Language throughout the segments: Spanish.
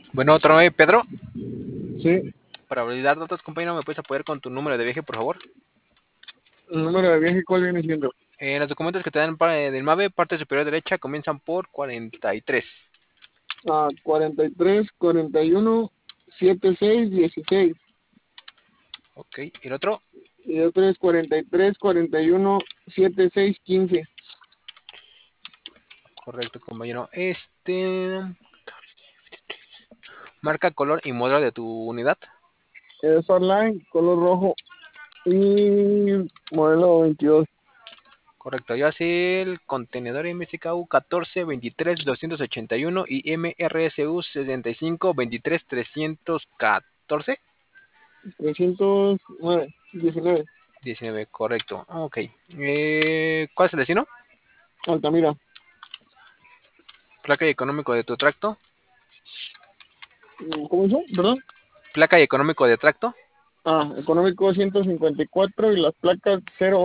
Bueno, otra vez, Pedro. Sí, Para validar datos, compañero, ¿me puedes apoyar con tu número de viaje, por favor? el número de viaje, ¿cuál viene siendo? Los documentos que te dan del MAVE, parte superior derecha, comienzan por 43. 43, 41, 76, 16. Ok, ¿y el otro? Y otro es 43, 41, 76, 15. Correcto, compañero. Marca, color y modelo de tu unidad. Es online, color rojo y modelo 22. Correcto, ya sé el contenedor MSKU 14 23 281 y MRSU 65 23 314. 309, 19. 19, correcto. Ok. ¿Cuál es el destino? Altamira. Placa y económico de tu tracto. ¿Cómo hizo? ¿Verdad? Placa y económico de tracto. Económico 154 y las placas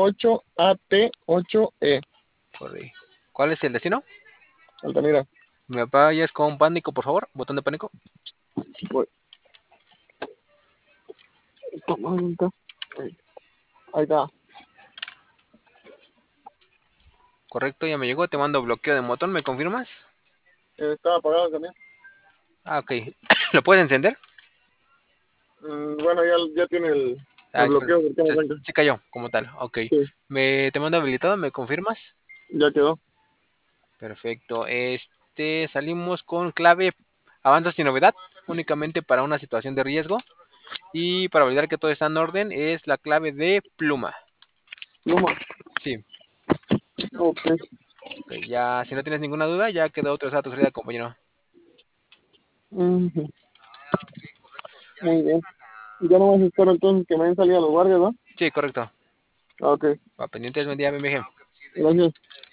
08AT8E. Correcto. ¿Cuál es el destino? Altamira. ¿Me apoyas con pánico, por favor? Botón de pánico. Voy. Toma, ahí está. Ahí está. Correcto, ya me llegó. Te mando bloqueo de motor. ¿Me confirmas? Está apagado también. Ok. ¿Lo puedes encender? Bueno, ya tiene el bloqueo porque no arranca. Se cayó como tal. Ok. Sí, Te mando habilitado. ¿Me confirmas? ya quedó. Perfecto. Salimos con clave avanza sin novedad, únicamente para una situación de riesgo. Y para validar que todo está en orden, es la clave de pluma. Luma. Sí. Ok. Ok, ya, si no tienes ninguna duda, ya quedó otro dato salida, compañero. Ujú. Muy bien. Ya no más espero entonces que me den salida los guardias, ¿no? Sí, correcto. Ok. Va pendientes, buen día, BMG. Gracias.